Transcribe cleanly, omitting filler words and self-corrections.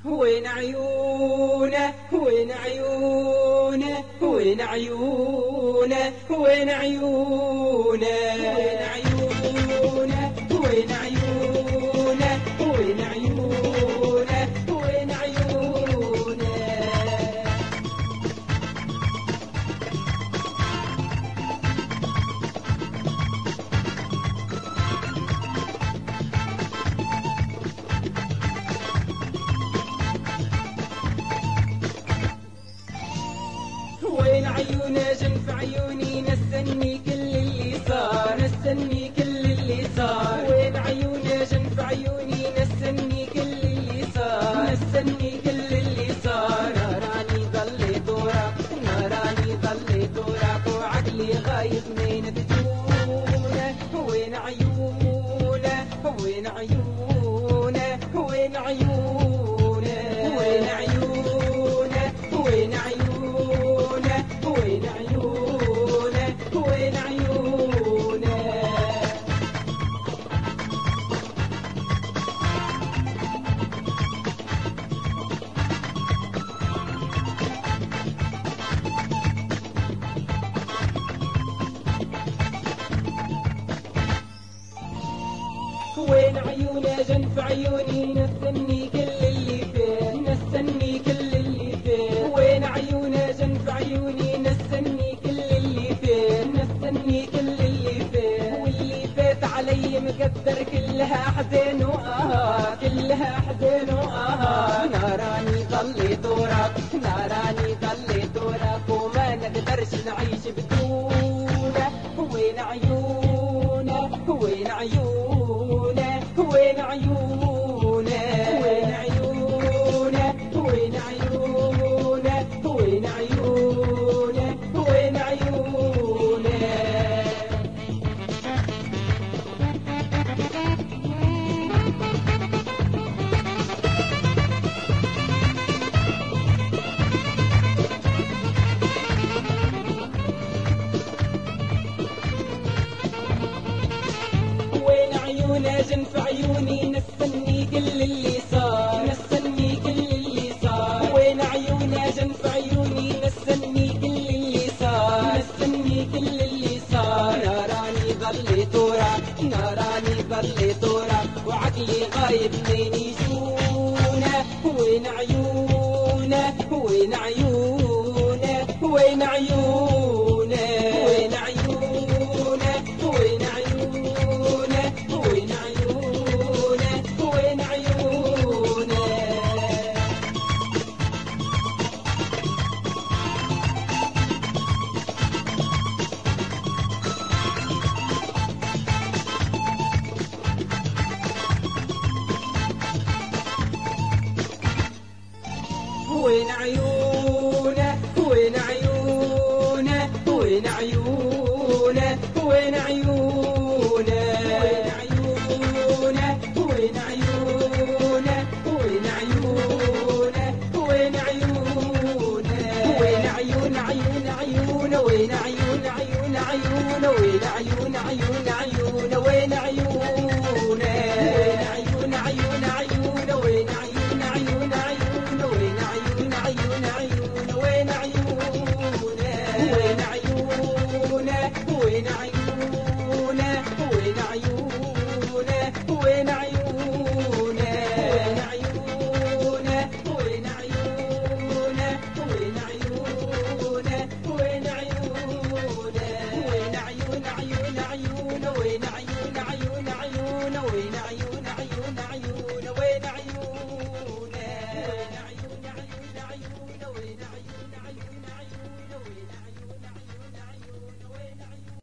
وين عيونه وين عيونه وين عيونه وين عيونه وين عيونه وين عيونه وين عيونه وين عيونه وين عيونه جنف عيوني نستني كل اللي صار نستني كل اللي صار وين عيونه جنف عيوني نستني كل اللي صار نستني كل اللي صار ناراني ظليت وراك ناراني ظليت وراك وعقلي غايب من تجونه وين عيونه وين عيونه وين عيونه وين عيونه وين عيونه وين عيونه وين عيونه وين عيونه جنف عيوني نستني كل اللي فيه نستني كل اللي فيه وين عيونه جنف عيوني نستني كل اللي فيه نستني كل اللي فيه واللي فات علي مقدر كلها حزين كلها حزين ناراني ظليت وراك ناراني ظليت وراك وما نقدرش نعيش بدونه وين عيونه وين عيونه وين عيونه وين عيونه وين عيونه وين عيونه وين عيونه وين عيونه جنف عيوني نستني كل اللي صار نستني كل اللي صار وين عيونه جنف عيوني نستني كل اللي صار نستني كل اللي صار ناراني ظليت وراك ناراني ظليت وراك وعقلي غايب من يجونه وين عيونه وين عيونه وين عيونه وين عيونه وين عيونه وين عيونه وين عيونه وين عيونه وين عيونه وين عيونه وين عيونه وين عيونه وين عيونه وين عيونه وين عيونه وين عيون عيون عيون وين عيون عيون عيون وين عيون عيون عيون وين عيونه وين عيون عيون عيون وين عيون عيون عيون وين عيون عيون عيون وين عيونه وين عيونه وين عيونه وين عيونه وين عيونه وين عيونه وين عيونه وين عيونه وين عيونه وين عيون عيون عيون وين عيون عيون عيون وين عيون عيون عيون